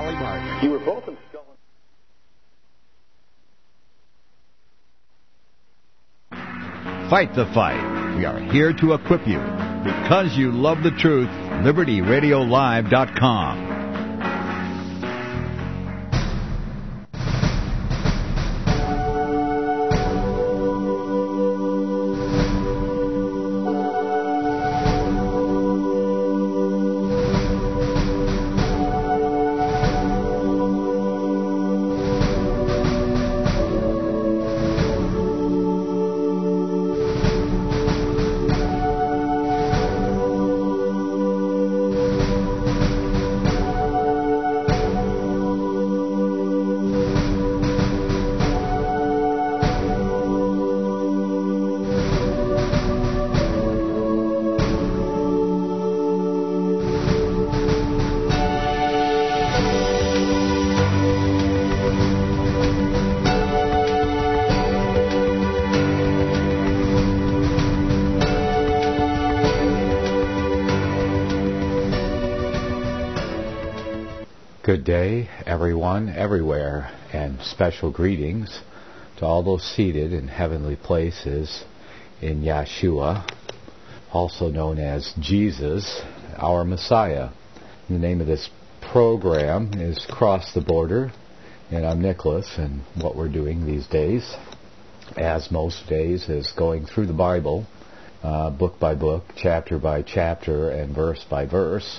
Dolly Parton. You were both in Skull and... Fight the fight. We are here to equip you. Because you love the truth, LibertyRadioLive.com. Good day, everyone, everywhere, and special greetings to all those seated in heavenly places in Yeshua, also known as Jesus, our Messiah. The name of this program is Cross the Border, and I'm Nicholas, and what we're doing these days, as most days, is going through the Bible, book by book, chapter by chapter, and verse by verse.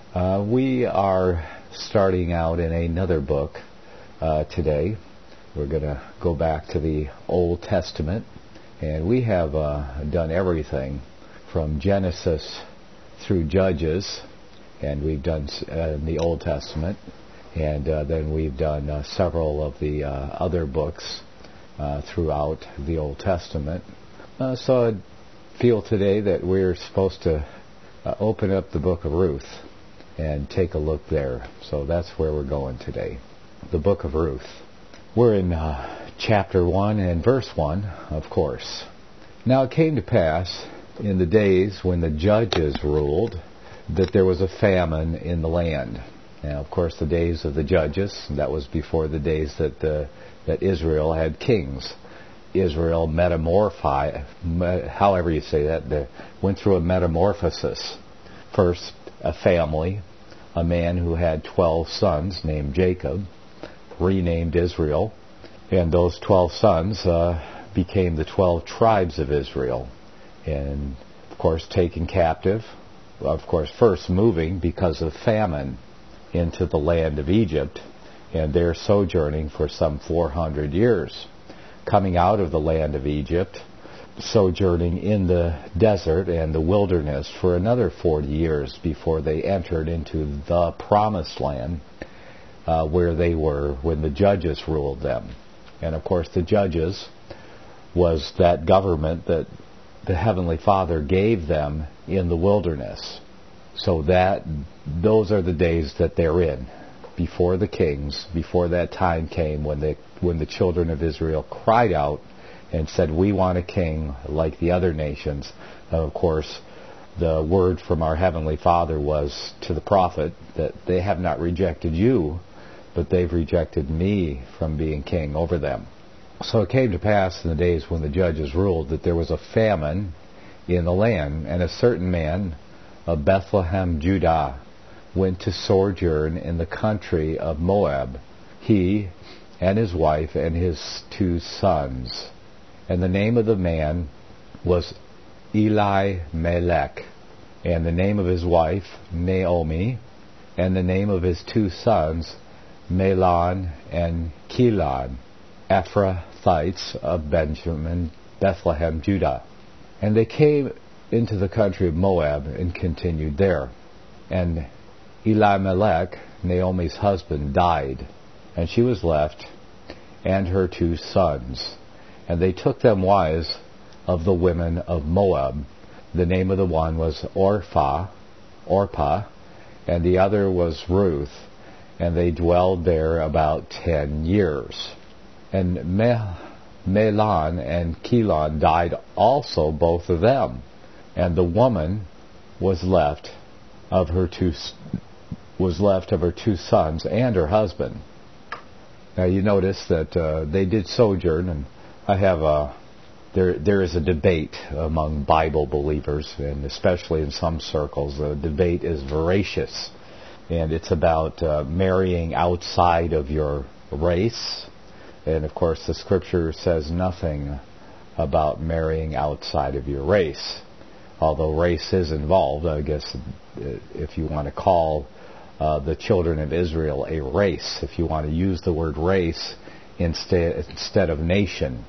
We are starting out in another book today. We're going to go back to the Old Testament, and we have done everything from Genesis through Judges, and we've done the Old Testament, and then we've done several of the other books throughout the Old Testament. So I feel today that we're supposed to open up the book of Ruth and take a look there. So that's where we're going today. The book of Ruth. We're in chapter 1 and verse 1, of course. Now it came to pass in the days when the judges ruled that there was a famine in the land. Now, of course, the days of the judges, that was before the days that Israel had kings. Israel however you say that, went through a metamorphosis. First, a family, a man who had 12 sons named Jacob, renamed Israel, and those 12 sons became the 12 tribes of Israel. And, of course, taken captive, of course, first moving because of famine into the land of Egypt, and there sojourning for some 400 years. Coming out of the land of Egypt, sojourning in the desert and the wilderness for another 40 years before they entered into the promised land where they were when the judges ruled them. And of course the judges was that government that the Heavenly Father gave them in the wilderness. So those are the days that they're in, before the kings, before that time came when the children of Israel cried out and said, we want a king like the other nations. And of course, the word from our Heavenly Father was to the prophet that they have not rejected you, but they've rejected me from being king over them. So it came to pass in the days when the judges ruled that there was a famine in the land, and a certain man of Bethlehem, Judah, went to sojourn in the country of Moab, he and his wife and his 2 sons. And the name of the man was Elimelech, and the name of his wife Naomi, and the name of his 2 sons Mahlon and Chilion, Ephrathites of Benjamin, Bethlehem, Judah. And they came into the country of Moab and continued there. And Elimelech, Naomi's husband, died, and she was left, and her 2 sons. And they took them wives of the women of Moab. The name of the one was Orpah, and the other was Ruth. And they dwelled there about 10 years. And Mahlon and Chilion died also, both of them. And the woman was left of her 2 was left of her 2 sons and her husband. Now you notice that they did sojourn, and I have there is a debate among Bible believers, and especially in some circles, the debate is voracious, and it's about marrying outside of your race. And of course, the Scripture says nothing about marrying outside of your race, although race is involved. I guess if you want to call the children of Israel a race, if you want to use the word race instead of nation,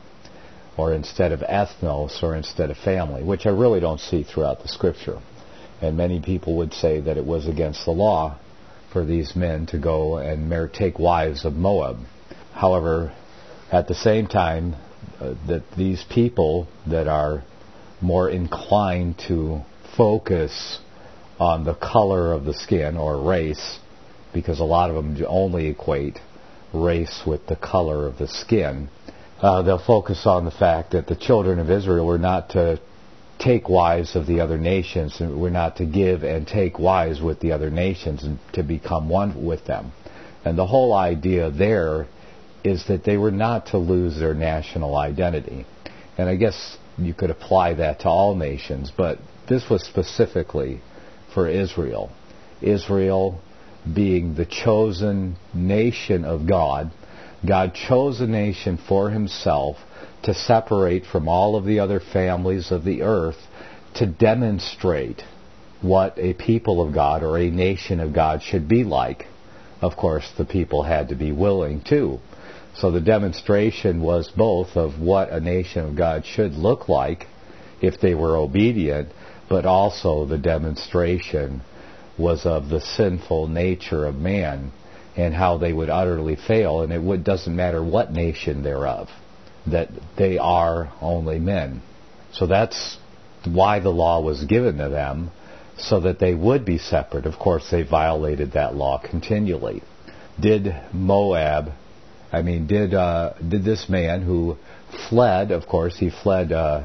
or instead of ethnos, or instead of family, which I really don't see throughout the Scripture. And many people would say that it was against the law for these men to go and take wives of Moab. However, at the same time, that these people that are more inclined to focus on the color of the skin, or race, because a lot of them only equate race with the color of the skin, they'll focus on the fact that the children of Israel were not to take wives of the other nations, and were not to give and take wives with the other nations and to become one with them. And the whole idea there is that they were not to lose their national identity. And I guess you could apply that to all nations, but this was specifically for Israel. Israel being the chosen nation of God. God chose a nation for himself to separate from all of the other families of the earth, to demonstrate what a people of God or a nation of God should be like. Of course, the people had to be willing too. So the demonstration was both of what a nation of God should look like if they were obedient, but also the demonstration was of the sinful nature of man and how they would utterly fail, and it doesn't matter what nation they're of, that they are only men. So that's why the law was given to them, so that they would be separate. Of course, they violated that law continually. Did this man who fled, of course, he fled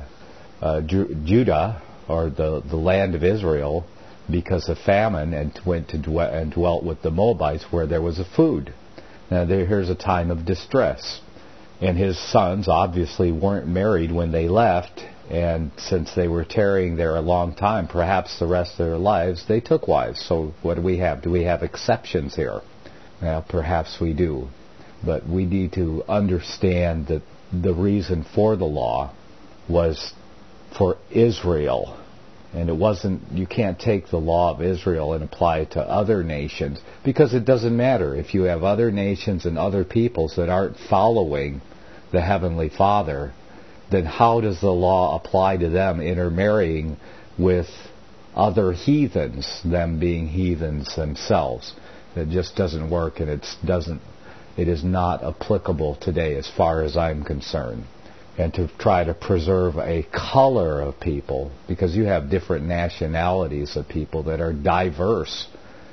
Judah, or the land of Israel, because of famine, and went to dwelt with the Moabites where there was a food. Now here's a time of distress. And his sons obviously weren't married when they left, and since they were tarrying there a long time, perhaps the rest of their lives, they took wives. So what do we have? Do we have exceptions here? Well, perhaps we do. But we need to understand that the reason for the law was for Israel. And it wasn't, you can't take the law of Israel and apply it to other nations, because it doesn't matter. If you have other nations and other peoples that aren't following the Heavenly Father, then how does the law apply to them intermarrying with other heathens, them being heathens themselves? It just doesn't work, and it is not applicable today as far as I'm concerned. And to try to preserve a color of people, because you have different nationalities of people that are diverse,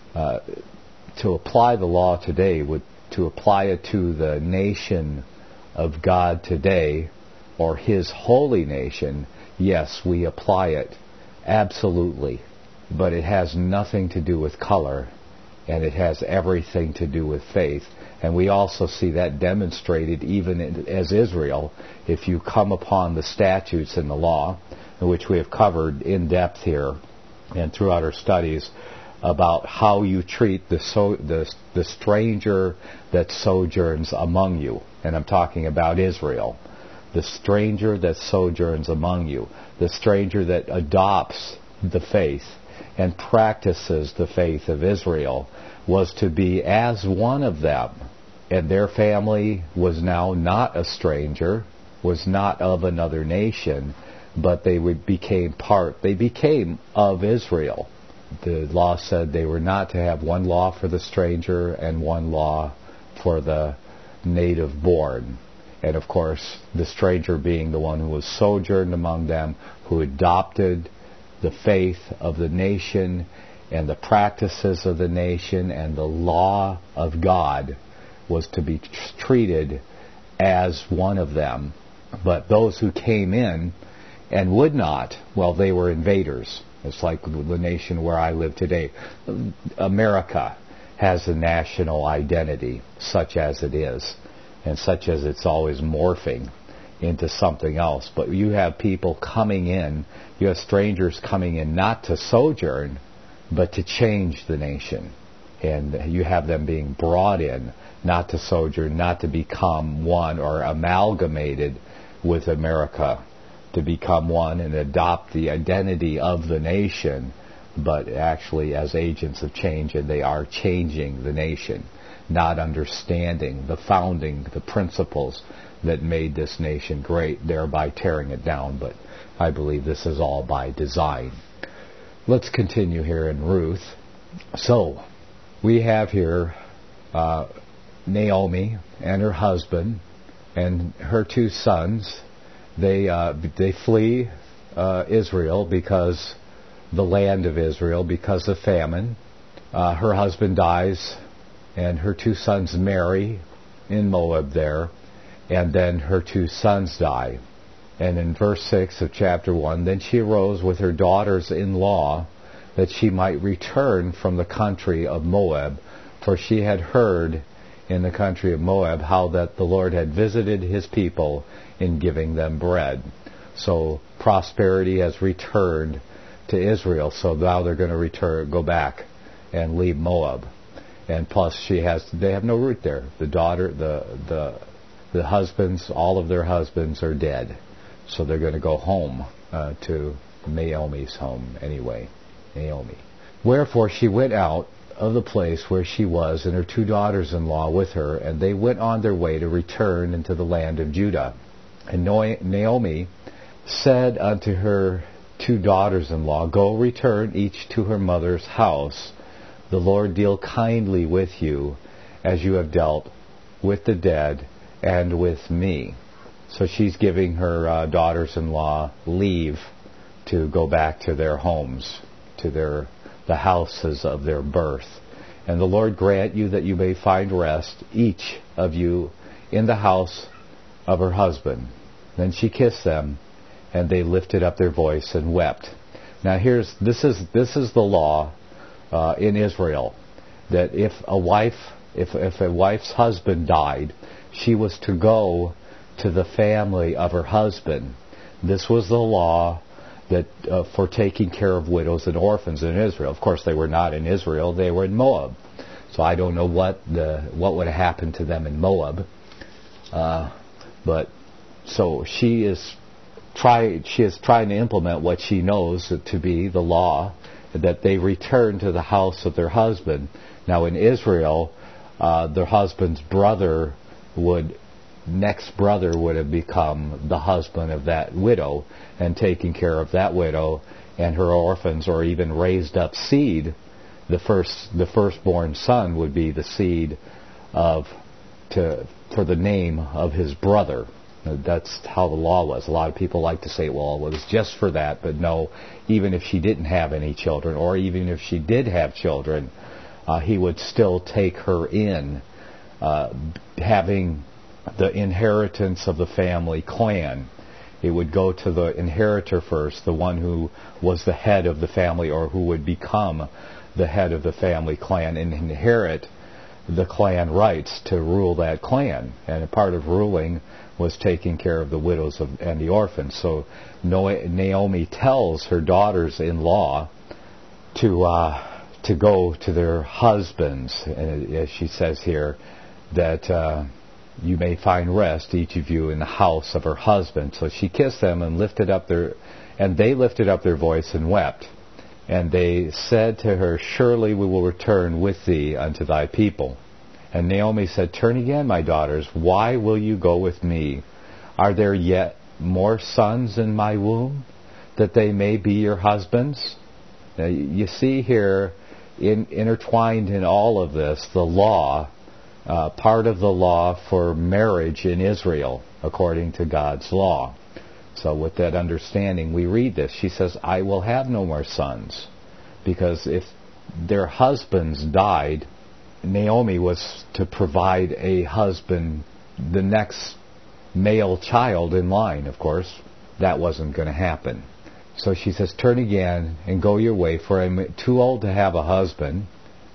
to apply the law today, to apply it to the nation of God today, or His holy nation, yes, we apply it, absolutely. But it has nothing to do with color, and it has everything to do with faith. And we also see that demonstrated even as Israel. If you come upon the statutes in the law, which we have covered in depth here and throughout our studies, about how you treat the stranger that sojourns among you. And I'm talking about Israel. The stranger that sojourns among you. The stranger that adopts the faith and practices the faith of Israel was to be as one of them. And their family was now not a stranger, was not of another nation, but they became of Israel. The law said they were not to have one law for the stranger and one law for the native born. And of course, the stranger being the one who was sojourned among them, who adopted the faith of the nation and the practices of the nation and the law of God, was to be treated as one of them. But those who came in and would not, well, they were invaders. It's like the nation where I live today, America. has a national identity, such as it is, and such as it's always morphing into something else. But you have people coming in, you have strangers coming in not to sojourn, but to change the nation. And you have them being brought in, not to sojourn, not to become one or amalgamated with America, to become one and adopt the identity of the nation, but actually as agents of change, and they are changing the nation, not understanding the founding, the principles that made this nation great, thereby tearing it down. But I believe this is all by design. Let's continue here in Ruth. So, we have here Naomi and her husband and her 2 sons. They flee Israel, because the land of Israel, because of famine. Her husband dies, and her 2 sons marry in Moab there, and then her 2 sons die. And in verse 6 of chapter 1, then she arose with her daughters-in-law, that she might return from the country of Moab, for she had heard in the country of Moab how that the Lord had visited his people in giving them bread. So prosperity has returned to Israel, so now they're going to go back and leave Moab. And plus they have no root there. The husbands, all of their husbands are dead. So they're going to go home to Naomi's home anyway. Naomi. Wherefore she went out of the place where she was, and her 2 daughters-in-law with her, and they went on their way to return into the land of Judah. And Naomi said unto her 2 daughters-in-law, Go, return each to her mother's house. The Lord deal kindly with you, as you have dealt with the dead and with me. So she's giving her daughters-in-law leave to go back to their homes, to the houses of their birth. And the Lord grant you that you may find rest, each of you, in the house of her husband. Then she kissed them, and they lifted up their voice and wept. Now this is the law in Israel, that if a wife's husband died, she was to go to the family of her husband. This was the law that for taking care of widows and orphans in Israel. Of course, they were not in Israel; they were in Moab. So I don't know what would have happened to them in Moab. But so she is trying to implement what she knows to be the law, that they return to the house of their husband. Now in Israel, their husband's next brother would have become the husband of that widow and taking care of that widow and her orphans, or even raised up seed. The firstborn son would be the seed for the name of his brother. That's how the law was. A lot of people like to say, well, it was just for that, but no, even if she didn't have any children, or even if she did have children, he would still take her in, having the inheritance of the family clan. It would go to the inheritor first, the one who was the head of the family, or who would become the head of the family clan, and inherit the clan rights to rule that clan. And a part of ruling was taking care of the widows and the orphans. So Naomi tells her daughters-in-law to go to their husbands, and as she says here, that you may find rest, each of you, in the house of her husband. So she kissed them and they lifted up their voice and wept. And they said to her, Surely we will return with thee unto thy people. And Naomi said, Turn again, my daughters. Why will you go with me? Are there yet more sons in my womb, that they may be your husbands? Now, you see here, intertwined in all of this, the law, part of the law for marriage in Israel, according to God's law. So with that understanding, we read this. She says, I will have no more sons. Because if their husbands died, Naomi was to provide a husband, the next male child in line, of course. That wasn't going to happen. So she says, Turn again and go your way, for I'm too old to have a husband.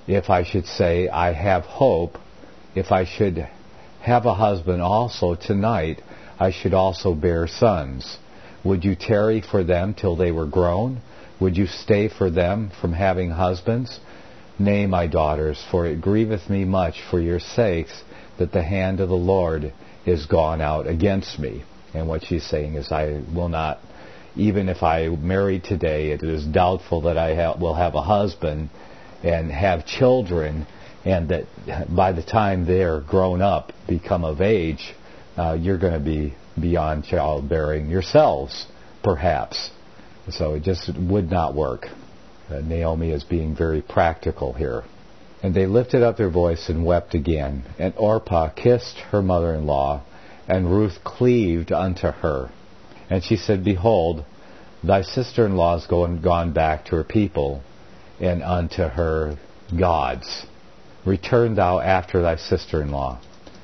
if I should say, I have hope, if I should have a husband also tonight, I should also bear sons. Would you tarry for them till they were grown? Would you stay for them from having husbands? Nay, my daughters, for it grieveth me much for your sakes that the hand of the Lord is gone out against me. And what she's saying is, I will not, even if I marry today, it is doubtful that I will have a husband and have children, and that by the time they're grown up, become of age, you're going to be beyond childbearing yourselves, perhaps. So it just would not work. Naomi is being very practical here. And they lifted up their voice and wept again. And Orpah kissed her mother-in-law, and Ruth cleaved unto her. And she said, Behold, thy sister-in-law is gone back to her people, and unto her gods. Return thou after thy sister-in-law.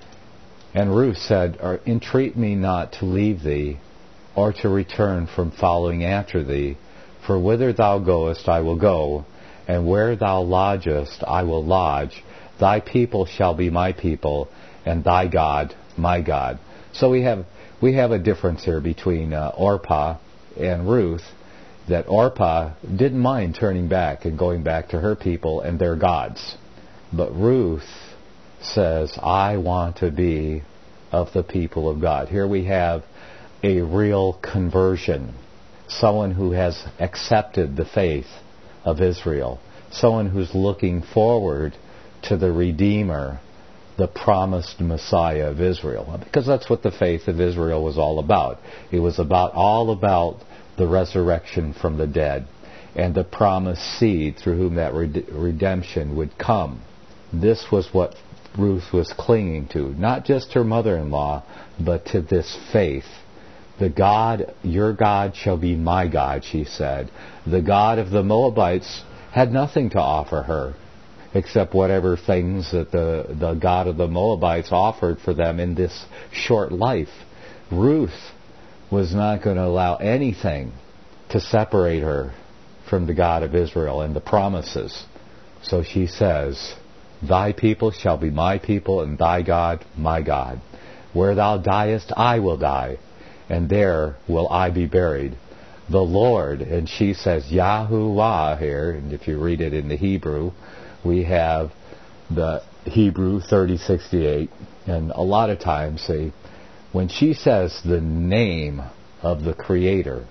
And Ruth said, Entreat me not to leave thee, or to return from following after thee. For whither thou goest I will go, and where thou lodgest I will lodge. Thy people shall be my people, and thy God my God. So we have a difference here between Orpah and Ruth, that Orpah didn't mind turning back and going back to her people and their gods. But Ruth says, I want to be of the people of God. Here we have a real conversion. Someone who has accepted the faith of Israel. Someone who's looking forward to the Redeemer, the promised Messiah of Israel. Because that's what the faith of Israel was all about. It was all about the resurrection from the dead and the promised seed through whom that redemption would come. This was what Ruth was clinging to. Not just her mother-in-law, but to this faith. The God, your God shall be my God, she said. The God of the Moabites had nothing to offer her except whatever things that the God of the Moabites offered for them in this short life. Ruth was not going to allow anything to separate her from the God of Israel and the promises. So she says, Thy people shall be my people, and thy God my God. Where thou diest, I will die, and there will I be buried. The Lord, and she says Yahuwah here, and if you read it in the Hebrew, we have the Hebrew 3068, and a lot of times when she says the name of the Creator,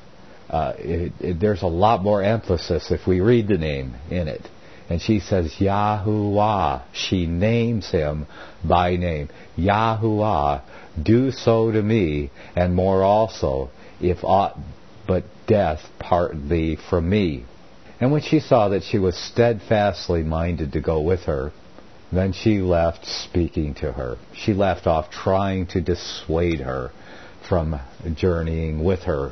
there's a lot more emphasis if we read the name in it. And she says Yahuwah. She names him by name. Yahuwah, do so to me, and more also, if aught but death part thee from me. And when she saw that she was steadfastly minded to go with her, then she left speaking to her. She left off trying to dissuade her from journeying with her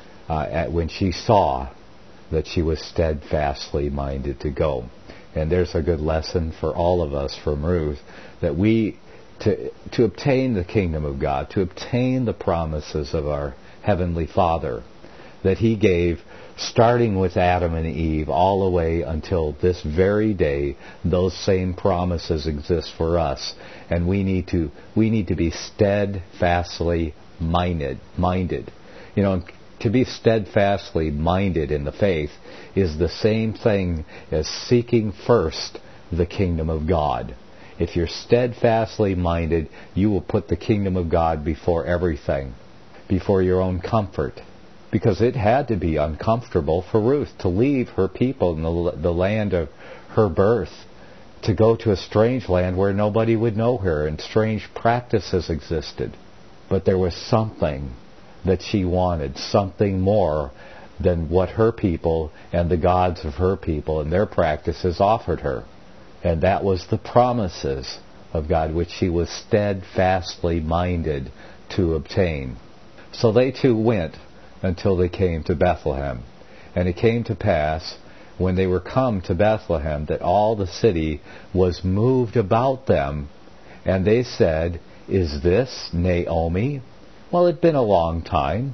when she saw that she was steadfastly minded to go. And there's a good lesson for all of us from Ruth, that we, to obtain the kingdom of God, to obtain the promises of our Heavenly Father, that He gave, starting with Adam and Eve, all the way until this very day, those same promises exist for us. And we need to be steadfastly minded. You know, to be steadfastly minded in the faith is the same thing as seeking first the kingdom of God. If you're steadfastly minded, you will put the kingdom of God before everything, before your own comfort. Because it had to be uncomfortable for Ruth to leave her people in the land of her birth, to go to a strange land where nobody would know her and strange practices existed. But there was something that she wanted, something more than what her people and the gods of her people and their practices offered her. And that was the promises of God, which she was steadfastly minded to obtain. So they too went until they came to Bethlehem. And it came to pass, when they were come to Bethlehem, that all the city was moved about them. And they said, Is this Naomi? Well, it'd been a long time,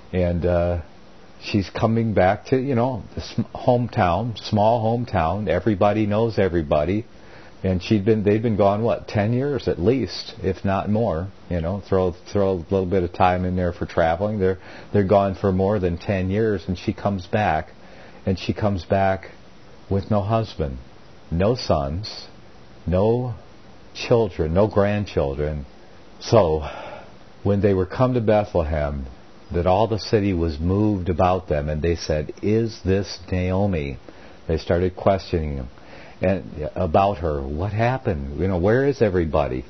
and she's coming back to, the hometown, small hometown. Everybody knows everybody. And they'd been gone, 10 years at least, if not more. Throw a little bit of time in there for traveling. They're gone for more than 10 years, and she comes back. And she comes back with no husband, no sons, no children, no grandchildren. So, when they were come to Bethlehem, that all the city was moved about them, and they said, "Is this Naomi?" They started questioning him. And about her, what happened? Where is everybody?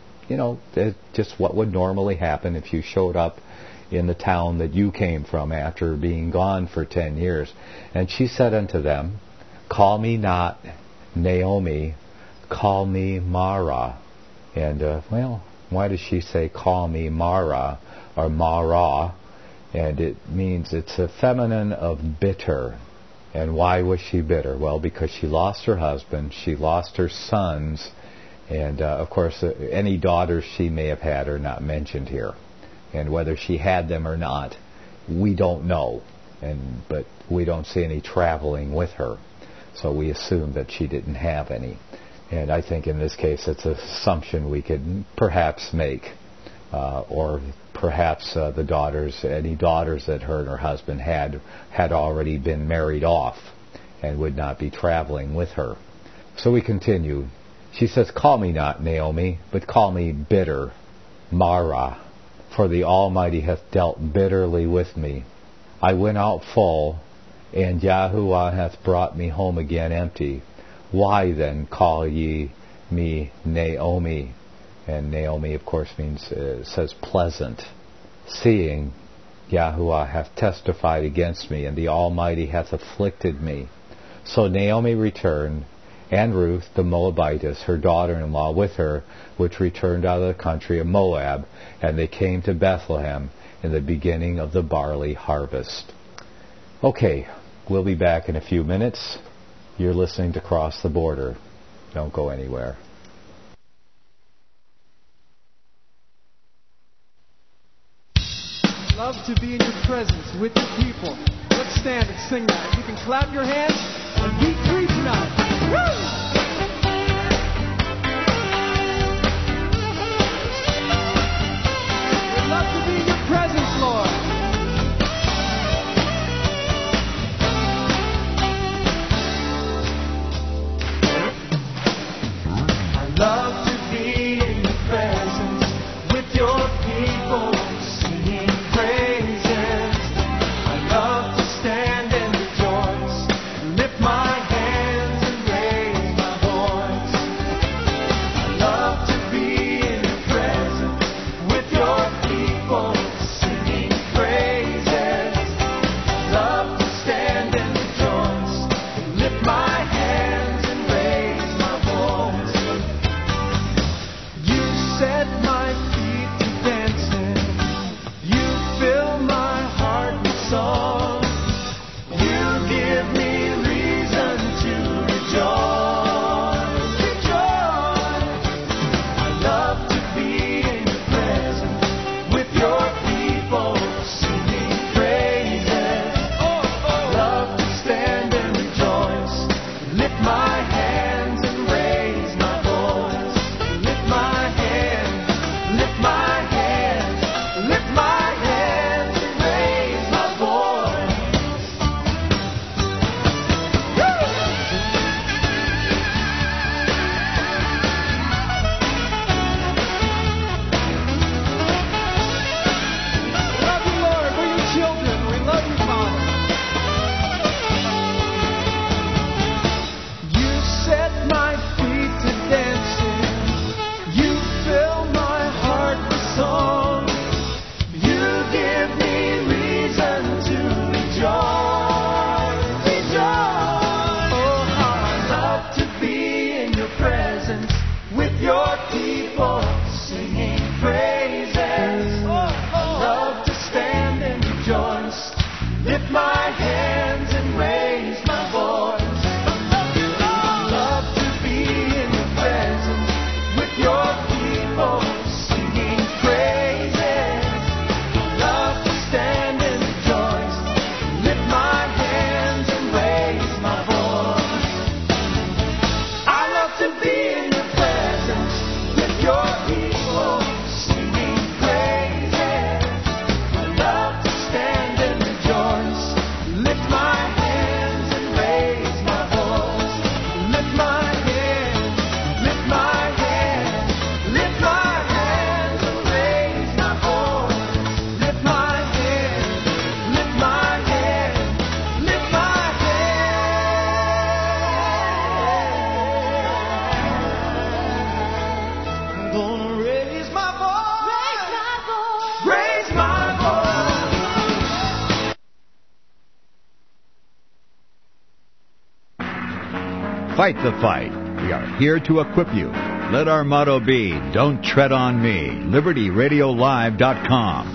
Just what would normally happen if you showed up in the town that you came from after being gone for 10 years. And she said unto them, "Call me not Naomi, call me Mara." And, why does she say, "Call me Mara," or Mara? And it means it's a feminine of bitter. And why was she bitter? Well, because she lost her husband, she lost her sons, and of course any daughters she may have had are not mentioned here. And whether she had them or not, we don't know. But we don't see any traveling with her, so we assume that she didn't have any. And I think in this case it's an assumption we could perhaps make, or perhaps any daughters that her and her husband had already been married off and would not be traveling with her. So we continue. She says, "Call me not Naomi, but call me bitter, Mara, for the Almighty hath dealt bitterly with me. I went out full, and Yahuwah hath brought me home again empty. Why then call ye me Naomi?" And Naomi, of course, says pleasant, "seeing Yahuwah hath testified against me, and the Almighty hath afflicted me." So Naomi returned, and Ruth the Moabitess, her daughter-in-law, with her, which returned out of the country of Moab, and they came to Bethlehem in the beginning of the barley harvest. Okay, we'll be back in a few minutes. You're listening to Cross the Border. Don't go anywhere. Love to be in your presence with your people. Let's stand and sing that. You can clap your hands and be free tonight. Woo! We'd love to be in your presence, Lord. I love to be in your presence with your people. My hands and raise my Fight the fight. We are here to equip you. Let our motto be, don't tread on me. LibertyRadioLive.com.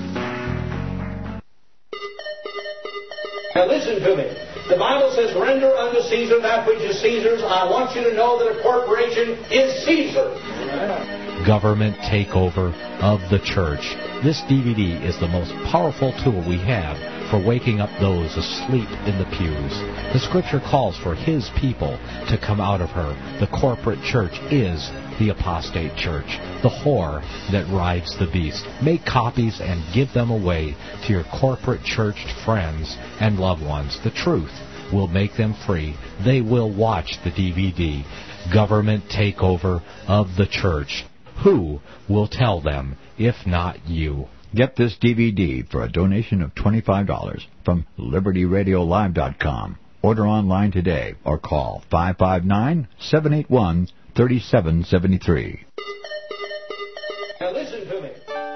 Now listen to me. The Bible says, render unto Caesar that which is Caesar's. I want you to know that a corporation is Caesar. Government takeover of the church. This DVD is the most powerful tool we have for waking up those asleep in the pews. The Scripture calls for His people to come out of her. The corporate church is the apostate church, the whore that rides the beast. Make copies and give them away to your corporate church friends and loved ones. The truth will make them free. They will watch the DVD, Government Takeover of the Church. Who will tell them if not you? Get this DVD for a donation of $25 from LibertyRadioLive.com. Order online today or call 559-781-3773. Now listen to me.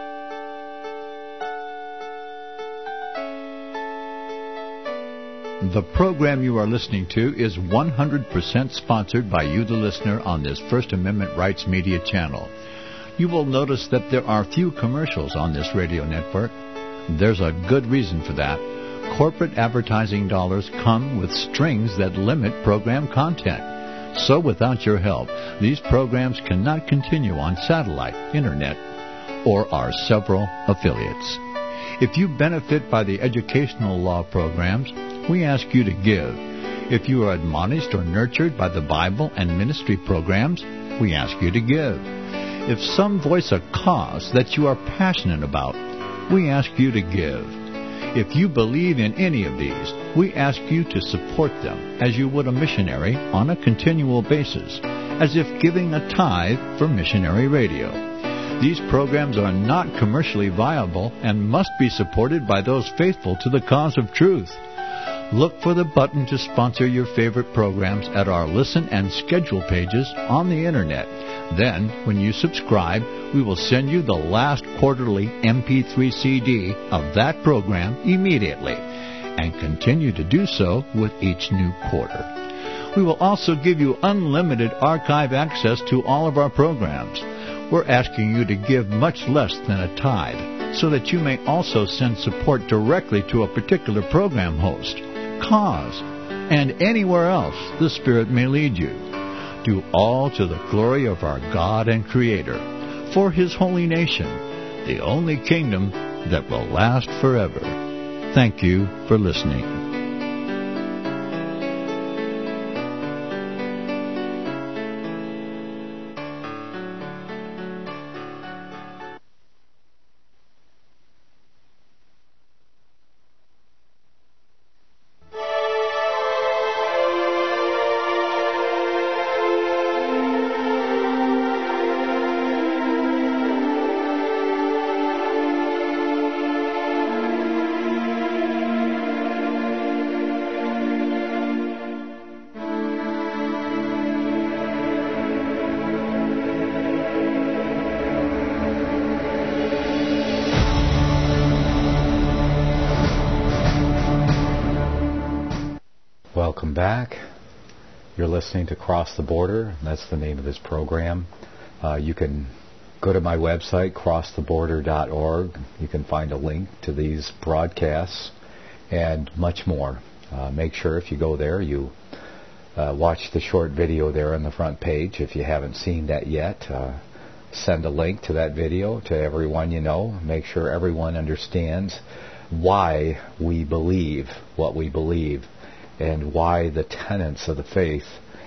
The program you are listening to is 100% sponsored by you, the listener, on this First Amendment Rights Media channel. You will notice that there are few commercials on this radio network. There's a good reason for that. Corporate advertising dollars come with strings that limit program content. So without your help, these programs cannot continue on satellite, internet, or our several affiliates. If you benefit by the educational law programs, we ask you to give. If you are admonished or nurtured by the Bible and ministry programs, we ask you to give. If some voice a cause that you are passionate about, we ask you to give. If you believe in any of these, we ask you to support them as you would a missionary on a continual basis, as if giving a tithe for missionary radio. These programs are not commercially viable and must be supported by those faithful to the cause of truth. Look for the button to sponsor your favorite programs at our listen and schedule pages on the Internet. Then, when you subscribe, we will send you the last quarterly MP3 CD of that program immediately, and continue to do so with each new quarter. We will also give you unlimited archive access to all of our programs. We're asking you to give much less than a tithe, so that you may also send support directly to a particular program host, cause, and anywhere else the Spirit may lead you. Do all to the glory of our God and Creator, for His holy nation, the only kingdom that will last forever. Thank you for listening. Welcome back. You're listening to Cross the Border. That's the name of this program. You can go to my website, crosstheborder.org. You can find a link to these broadcasts and much more. Make sure if you go there, you watch the short video there on the front page. If you haven't seen that yet, send a link to that video to everyone you know. Make sure everyone understands why we believe what we believe, and why the tenets of the faith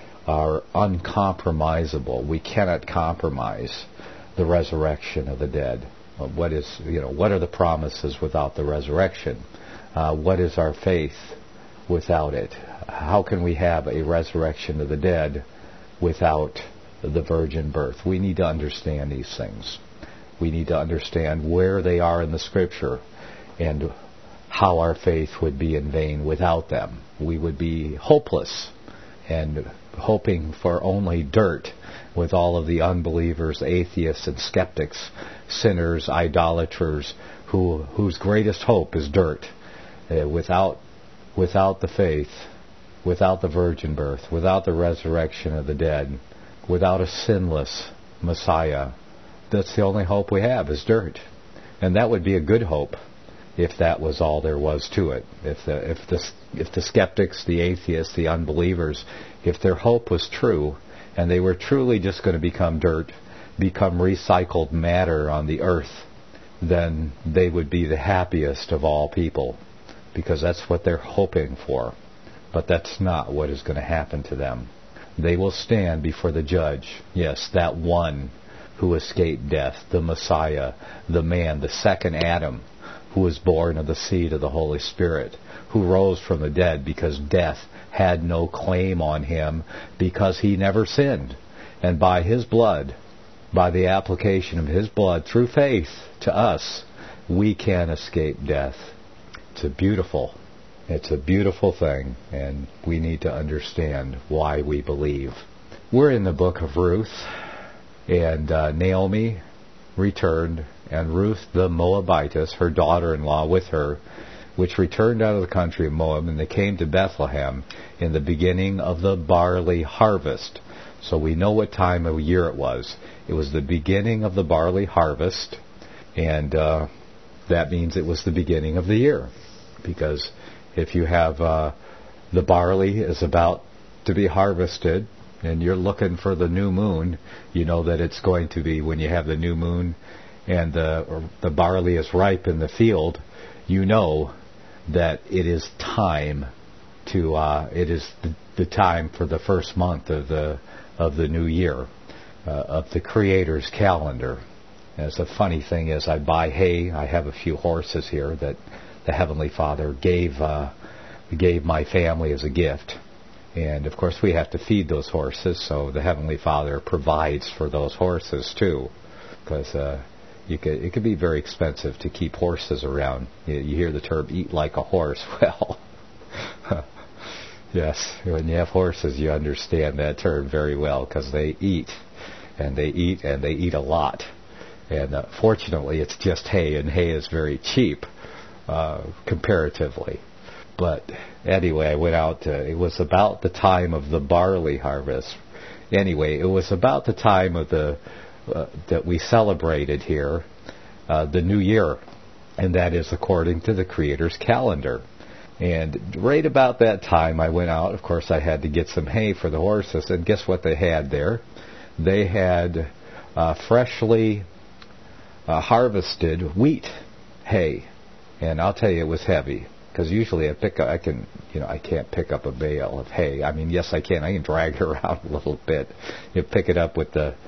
are uncompromisable. We cannot compromise the resurrection of the dead. What are the promises without the resurrection? What is our faith without it? How can we have a resurrection of the dead without the virgin birth? We need to understand these things. We need to understand where they are in the Scripture and how our faith would be in vain without them. We would be hopeless and hoping for only dirt with all of the unbelievers, atheists and skeptics, sinners, idolaters, whose greatest hope is dirt. Without the faith, without the virgin birth, without the resurrection of the dead, without a sinless Messiah, that's the only hope we have is dirt. And that would be a good hope if that was all there was to it. If the skeptics, the atheists, the unbelievers, if their hope was true and they were truly just going to become dirt, become recycled matter on the earth, then they would be the happiest of all people, because that's what they're hoping for. But that's not what is going to happen to them. They will stand before the judge. Yes, that one who escaped death, the Messiah, the man, the second Adam, who was born of the seed of the Holy Spirit, who rose from the dead because death had no claim on him, because he never sinned. And by his blood, by the application of his blood through faith to us, we can escape death. It's a beautiful thing, and we need to understand why we believe. We're in the book of Ruth, and Naomi returned, and Ruth the Moabitess, her daughter-in-law, with her, which returned out of the country of Moab, and they came to Bethlehem in the beginning of the barley harvest. So we know what time of year it was. It was the beginning of the barley harvest, and that means it was the beginning of the year. Because if you have the barley is about to be harvested, and you're looking for the new moon, you know that it's going to be when you have the new moon and the barley is ripe in the field, you know that it is time to it is the time for the first month of the new year, of the Creator's calendar. As a funny thing is, I buy hay. I have a few horses here that the Heavenly Father gave my family as a gift. And, of course, we have to feed those horses, so the Heavenly Father provides for those horses, too. Because it could be very expensive to keep horses around. You hear the term, eat like a horse. Well, yes, when you have horses, you understand that term very well, because they eat, and they eat, and they eat a lot. And fortunately, it's just hay, and hay is very cheap, comparatively. But anyway, I went out. It was about the time of the barley harvest. Anyway, it was about the time of that we celebrated here, the New Year, and that is according to the Creator's calendar. And right about that time, I went out. Of course, I had to get some hay for the horses, and guess what they had there? They had freshly harvested wheat hay, and I'll tell you, it was heavy. Because usually I can't pick up a bale of hay. I mean, yes, I can. I can drag it around a little bit. You pick it up with the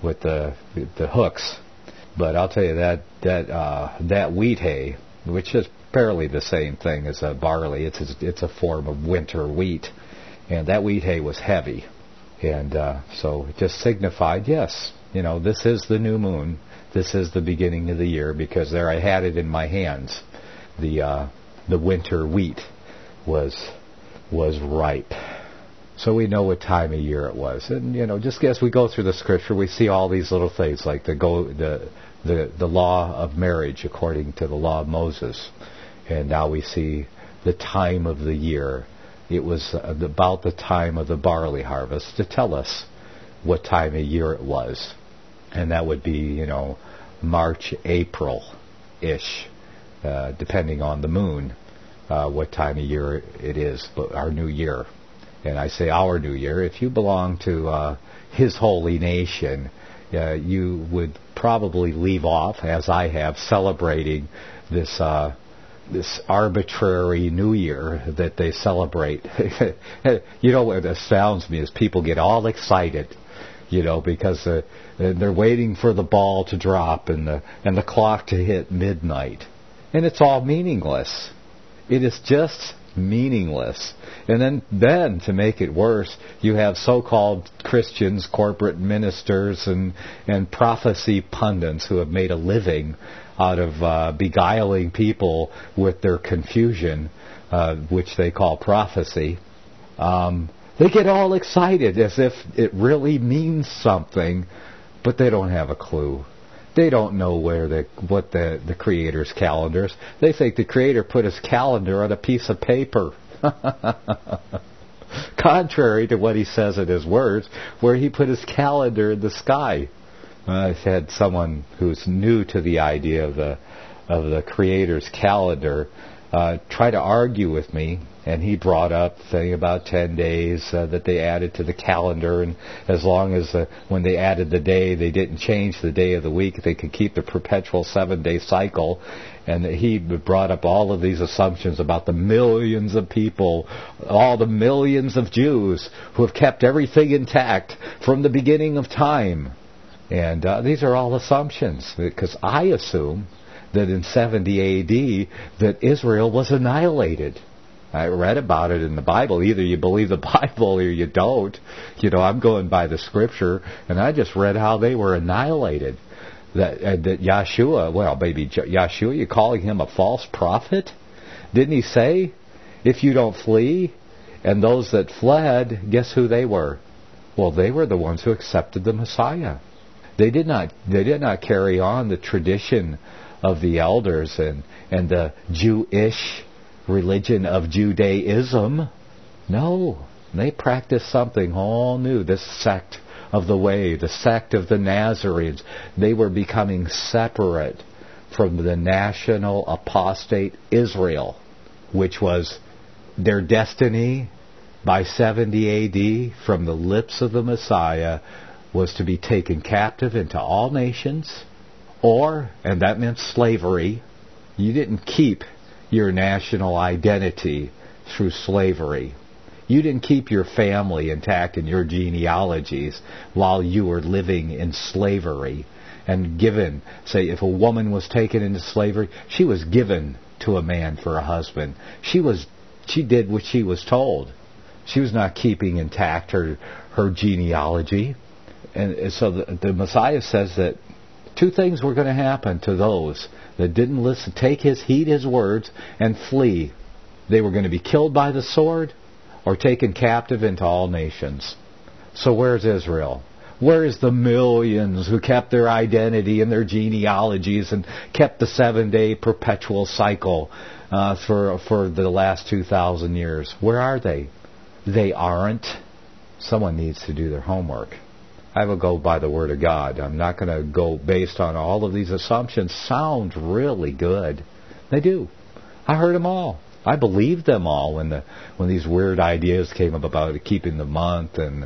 hooks. But I'll tell you that wheat hay, which is fairly the same thing as a barley, it's a form of winter wheat, and that wheat hay was heavy, and so it just signified, yes, this is the new moon. This is the beginning of the year, because there I had it in my hands. The winter wheat was ripe. So we know what time of year it was. And, just as we go through the Scripture, we see all these little things, like the law of marriage according to the law of Moses. And now we see the time of the year. It was about the time of the barley harvest to tell us what time of year it was. And that would be, March, April-ish. Depending on the moon, what time of year it is, but our new year. And I say our new year. If you belong to His holy nation, you would probably leave off, as I have, celebrating this arbitrary new year that they celebrate. What astounds me is people get all excited, because they're waiting for the ball to drop and the clock to hit midnight. And it's all meaningless. It is just meaningless. And then to make it worse, you have so-called Christians, corporate ministers, and prophecy pundits who have made a living out of beguiling people with their confusion, which they call prophecy. They get all excited as if it really means something, but they don't have a clue. They don't know what the Creator's calendar is. They think the Creator put His calendar on a piece of paper. contrary to what he says in his words, where he put his calendar in the sky. I had someone who's new to the idea of the Creator's calendar try to argue with me, and he brought up saying about 10 days that they added to the calendar, and as long as when they added the day, they didn't change the day of the week, they could keep the perpetual 7-day cycle. And he brought up all of these assumptions about the millions of people, all the millions of Jews who have kept everything intact from the beginning of time. And these are all assumptions, because I assume that in 70 A.D. that Israel was annihilated. I read about it in the Bible. Either you believe the Bible or you don't. I'm going by the Scripture, and I just read how they were annihilated. That Yeshua, well, maybe Yeshua, you're calling him a false prophet? Didn't he say, if you don't flee? And those that fled, guess who they were? Well, they were the ones who accepted the Messiah. They did not carry on the tradition of the elders and the Jewish religion of Judaism. No, they practiced something all new, this sect of the way, the sect of the Nazarenes. They were becoming separate from the national apostate Israel, which was their destiny by 70 A.D. from the lips of the Messiah, was to be taken captive into all nations, and that meant slavery. You didn't keep your national identity through slavery. You didn't keep your family intact in your genealogies while you were living in slavery and given. Say, if a woman was taken into slavery, she was given to a man for a husband. She did what she was told. She was not keeping intact her genealogy. And so the Messiah says that two things were going to happen to those that didn't listen, heed his words, and flee. They were going to be killed by the sword or taken captive into all nations. So where's Israel? Where is the millions who kept their identity and their genealogies and kept the 7-day perpetual cycle for the last 2,000 years? Where are they? They aren't. Someone needs to do their homework. I will go by the Word of God. I'm not going to go based on all of these assumptions. Sound really good. They do. I heard them all. I believed them all when these weird ideas came up about keeping the month and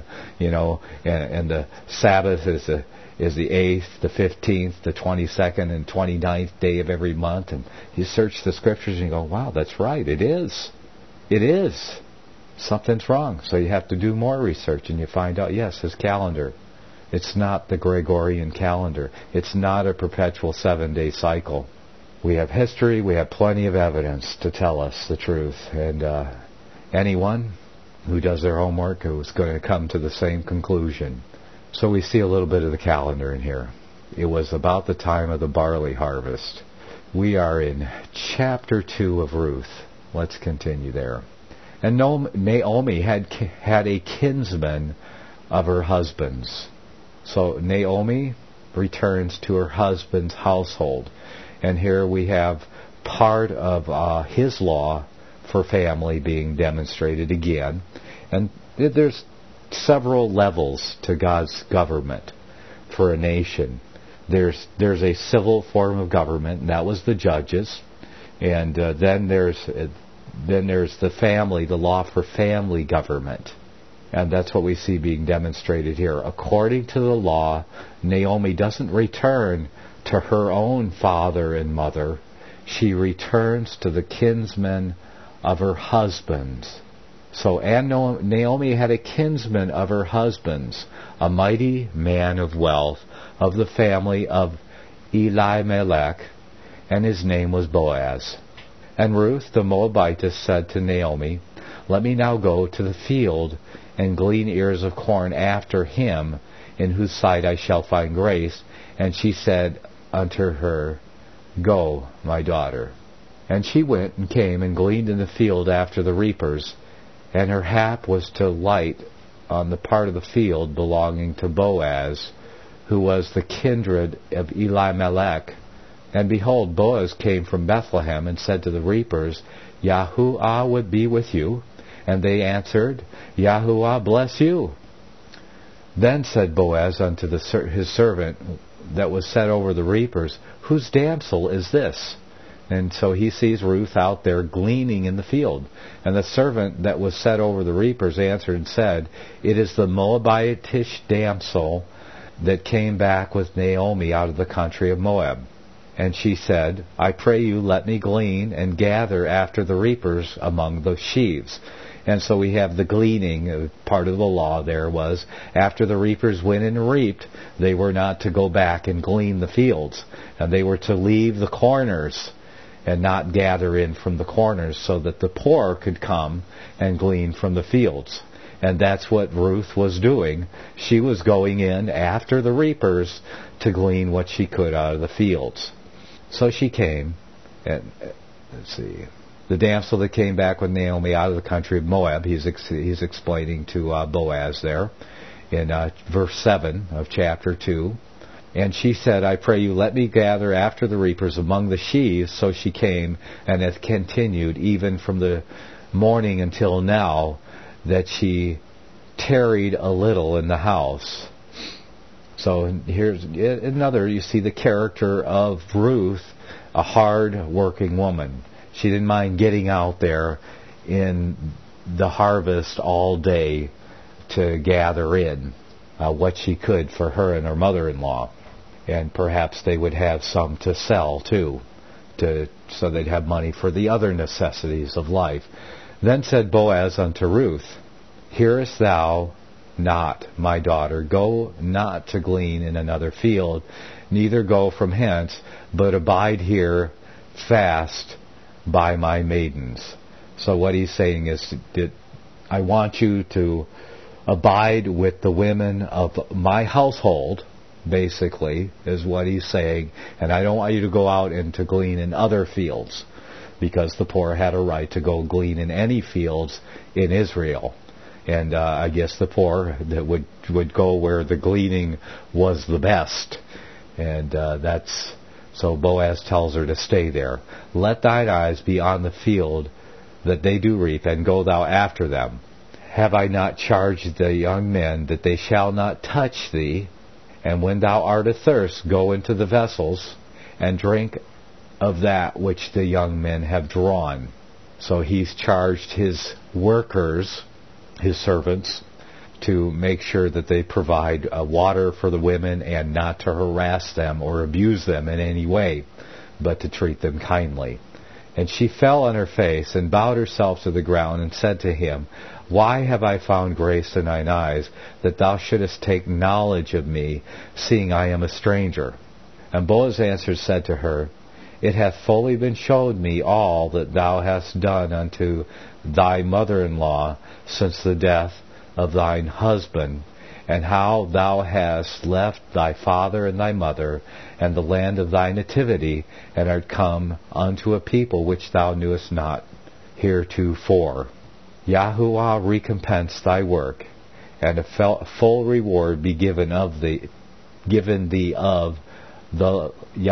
the Sabbath is the 8th, the 15th, the 22nd, and 29th day of every month. And you search the Scriptures and you go, wow, that's right. It is. It is. Something's wrong. So you have to do more research and you find out, yes, his calendar. It's not the Gregorian calendar. It's not a perpetual 7-day cycle. We have history. We have plenty of evidence to tell us the truth. And anyone who does their homework is going to come to the same conclusion. So we see a little bit of the calendar in here. It was about the time of the barley harvest. We are in chapter 2 of Ruth. Let's continue there. And Naomi had a kinsman of her husband's. So Naomi returns to her husband's household. And here we have part of his law for family being demonstrated again. And there's several levels to God's government for a nation. There's a civil form of government, and that was the judges. And then there's the family, the law for family government. And that's what we see being demonstrated here. According to the law, Naomi doesn't return to her own father and mother. She returns to the kinsmen of her husband's. So Naomi had a kinsman of her husband's, a mighty man of wealth, of the family of Elimelech, and his name was Boaz. And Ruth the Moabitess said to Naomi, "Let me now go to the field and glean ears of corn after him, in whose sight I shall find grace." And she said unto her, "Go, my daughter." And she went and came and gleaned in the field after the reapers. And her hap was to light on the part of the field belonging to Boaz, who was the kindred of Elimelech. And behold, Boaz came from Bethlehem and said to the reapers, "Yahuwah would be with you." And they answered, Yahuwah bless you. Then said Boaz unto his servant that was set over the reapers, Whose damsel is this? And so he sees Ruth out there gleaning in the field. And the servant that was set over the reapers answered and said, It is the Moabitish damsel that came back with Naomi out of the country of Moab. And she said, I pray you, let me glean and gather after the reapers among the sheaves. And so we have the gleaning. Part of the law there was, after the reapers went and reaped, they were not to go back and glean the fields. And they were to leave the corners and not gather in from the corners, so that the poor could come and glean from the fields. And that's what Ruth was doing. She was going in after the reapers to glean what she could out of the fields. So she came, and let's see, the damsel that came back with Naomi out of the country of Moab, he's explaining to Boaz there in verse 7 of chapter 2. And she said, I pray you, let me gather after the reapers among the sheaves. So she came, and hath continued even from the morning until now, that she tarried a little in the house. So here's another, you see the character of Ruth, a hard-working woman. She didn't mind getting out there in the harvest all day to gather in what she could for her and her mother-in-law. And perhaps they would have some to sell too, so they'd have money for the other necessities of life. Then said Boaz unto Ruth, Hearest thou not, my daughter? Go not to glean in another field, neither go from hence, but abide here fast by my maidens. So what he's saying is, I want you to abide with the women of my household, basically, is what he's saying. And I don't want you to go out and to glean in other fields, because the poor had a right to go glean in any fields in Israel. And I guess the poor that would go where the gleaning was the best. And so Boaz tells her to stay there. Let thine eyes be on the field that they do reap, and go thou after them. Have I not charged the young men that they shall not touch thee? And when thou art athirst, go into the vessels, and drink of that which the young men have drawn. So he's charged his workers, his servants, to make sure that they provide water for the women, and not to harass them or abuse them in any way, but to treat them kindly. And she fell on her face and bowed herself to the ground and said to him, Why have I found grace in thine eyes, that thou shouldest take knowledge of me, seeing I am a stranger? And Boaz answered, said to her, It hath fully been showed me all that thou hast done unto thy mother-in-law since the death of thine husband, and how thou hast left thy father and thy mother, and the land of thy nativity, and art come unto a people which thou knewest not heretofore. Yahuwah recompense thy work, and a full reward be given thee of the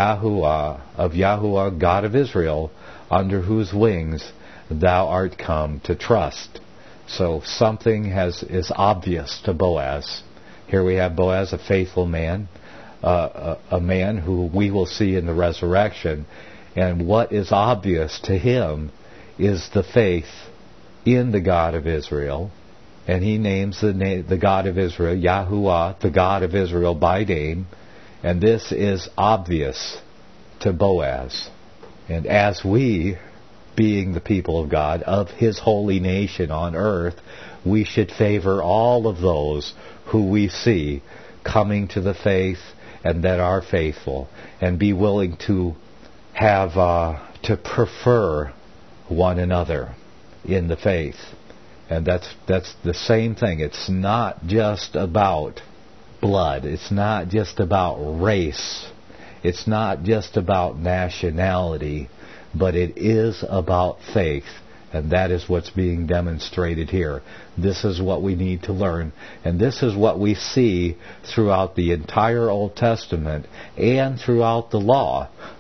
Yahuwah, God of Israel, under whose wings thou art come to trust. So something is obvious to Boaz. Here we have Boaz, a faithful man, a man who we will see in the resurrection. And what is obvious to him is the faith in the God of Israel. And he names the God of Israel, Yahuwah, the God of Israel by name. And this is obvious to Boaz. And as we, being the people of God, of His holy nation on earth, we should favor all of those who we see coming to the faith and that are faithful, and be willing to have to prefer one another in the faith. And that's the same thing. It's not just about blood. It's not just about race. It's not just about nationality, but it is about faith. And that is what's being demonstrated here. This is what we need to learn. And this is what we see throughout the entire Old Testament and throughout the law.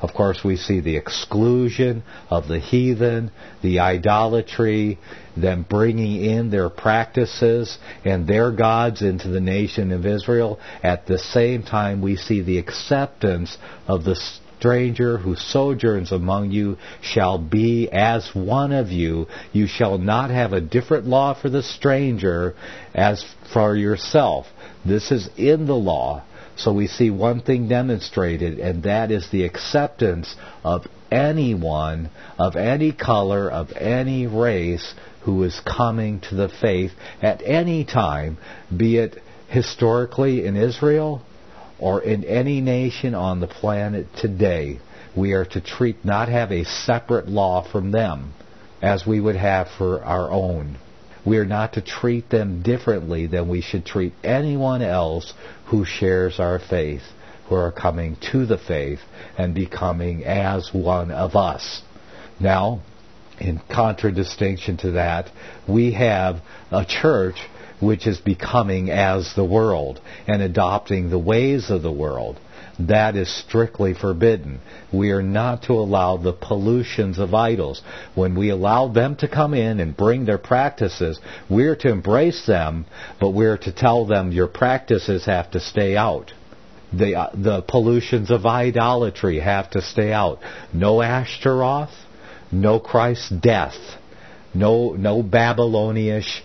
Of course, we see the exclusion of the heathen, the idolatry, them bringing in their practices and their gods into the nation of Israel. At the same time, we see the acceptance of the stranger who sojourns among you shall be as one of you. You shall not have a different law for the stranger as for yourself. This is in the law. So we see one thing demonstrated, and that is the acceptance of anyone, of any color, of any race, who is coming to the faith at any time, be it historically in Israel or in any nation on the planet today. We are to not have a separate law from them as we would have for our own. We are not to treat them differently than we should treat anyone else who shares our faith, who are coming to the faith and becoming as one of us. Now, in contradistinction to that, we have a church which is becoming as the world and adopting the ways of the world. That is strictly forbidden. We are not to allow the pollutions of idols. When we allow them to come in and bring their practices, we're to embrace them, but we're to tell them your practices have to stay out. The pollutions of idolatry have to stay out. No Ashtaroth, no Christ's death, no Babylonish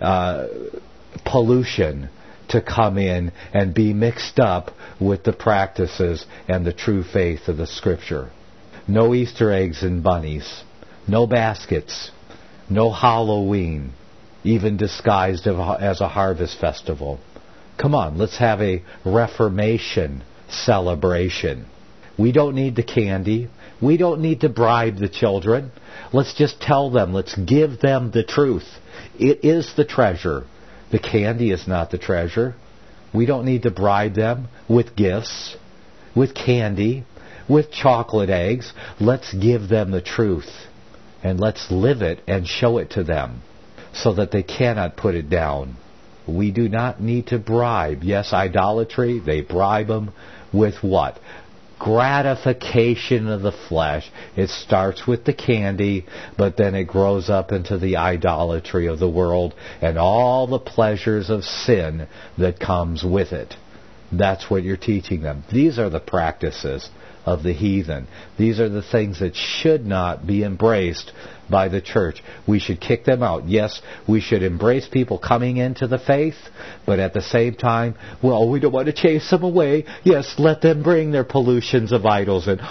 pollution to come in and be mixed up with the practices and the true faith of the Scripture. No Easter eggs and bunnies. No baskets. No Halloween, even disguised as a harvest festival. Come on, let's have a Reformation celebration. We don't need the candy. We don't need to bribe the children. Let's just tell them. Let's give them the truth. It is the treasure. The candy is not the treasure. We don't need to bribe them with gifts, with candy, with chocolate eggs. Let's give them the truth. And let's live it and show it to them so that they cannot put it down. We do not need to bribe. Yes, idolatry, they bribe them with what? Gratification of the flesh. It starts with the candy, but then it grows up into the idolatry of the world and all the pleasures of sin that comes with it. That's what you're teaching them. These are the practices of the heathen. These are the things that should not be embraced by the church. We should kick them out. Yes, we should embrace people coming into the faith, but at the same time, well, we don't want to chase them away. Yes, let them bring their pollutions of idols and,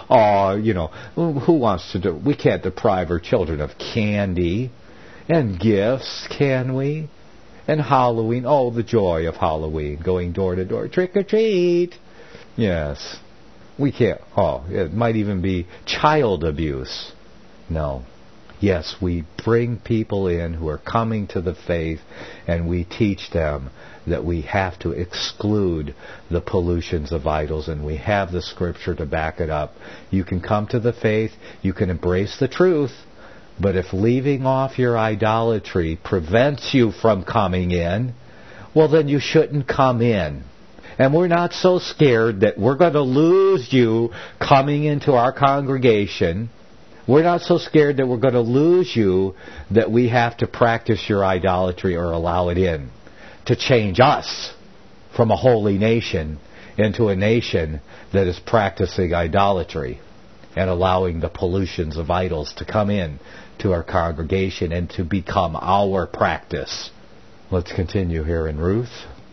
who wants to do? We can't deprive our children of candy and gifts, can we? And Halloween, oh, the joy of Halloween, going door to door, trick or treat. Yes, we can't. Oh, it might even be child abuse. No. Yes, we bring people in who are coming to the faith, and we teach them that we have to exclude the pollutions of idols, and we have the Scripture to back it up. You can come to the faith, you can embrace the truth, but if leaving off your idolatry prevents you from coming in, well, then you shouldn't come in. And we're not so scared that we're going to lose you coming into our congregation. We're not so scared that we're going to lose you that we have to practice your idolatry or allow it in to change us from a holy nation into a nation that is practicing idolatry and allowing the pollutions of idols to come in to our congregation and to become our practice. Let's continue here in Ruth.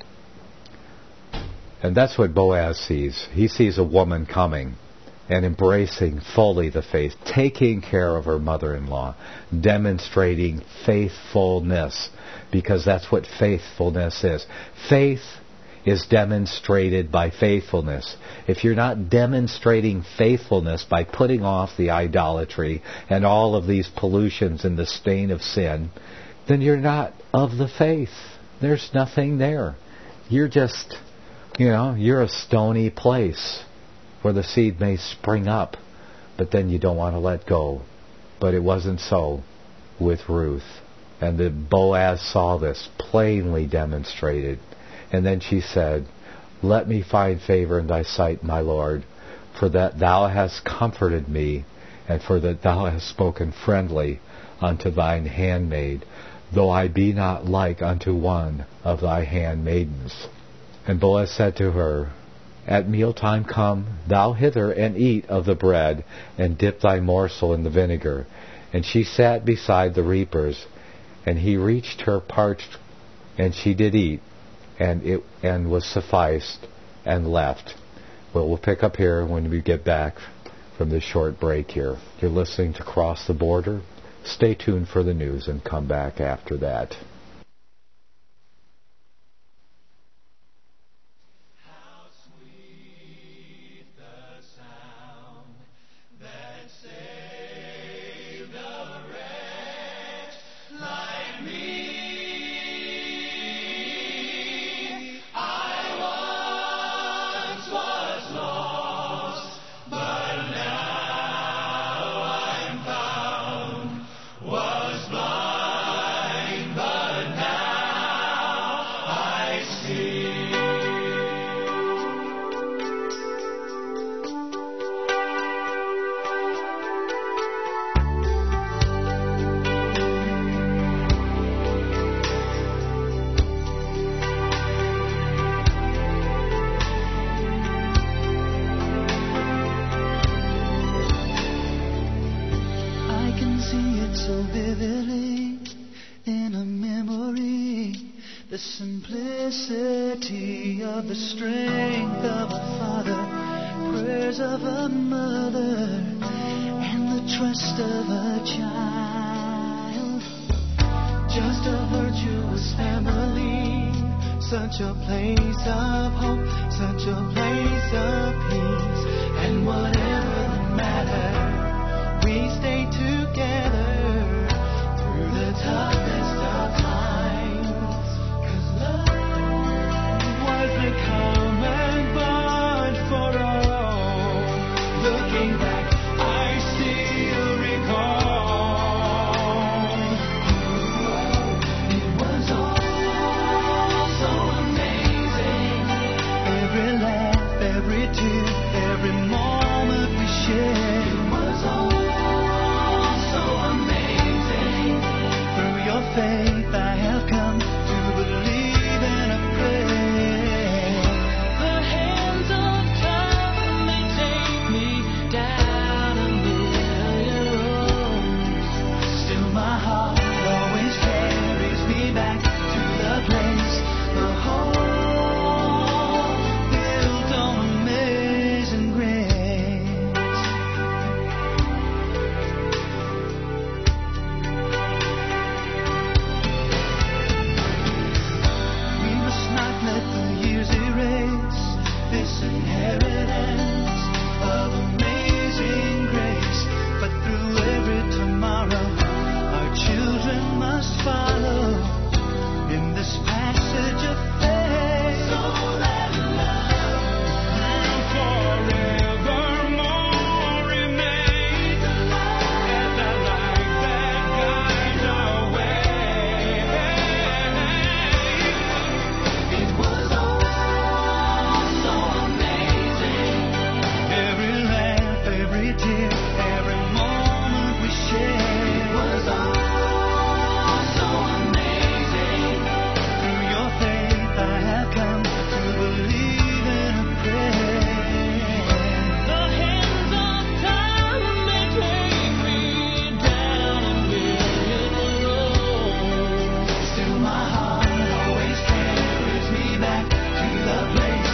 And that's what Boaz sees. He sees a woman coming and embracing fully the faith, taking care of her mother-in-law, demonstrating faithfulness, because that's what faithfulness is. Faith is demonstrated by faithfulness. If you're not demonstrating faithfulness by putting off the idolatry and all of these pollutions and the stain of sin, then you're not of the faith. There's nothing there. You're just, you're a stony place where the seed may spring up, but then you don't want to let go. But it wasn't so with Ruth. And the Boaz saw this plainly demonstrated. And then she said, "Let me find favor in thy sight, my Lord, for that thou hast comforted me, and for that thou hast spoken friendly unto thine handmaid, though I be not like unto one of thy handmaidens. And Boaz said to her, At mealtime come thou hither and eat of the bread, and dip thy morsel in the vinegar. And she sat beside the reapers, and he reached her parched, and she did eat, and was sufficed, and left. Well, we'll pick up here when we get back from this short break here. You're listening to Cross the Border. Stay tuned for the news and come back after that. The simplicity of the strength of a father, prayers of a mother, and the trust of a child. Just a virtuous family, such a place of hope, such a place of peace, and whatever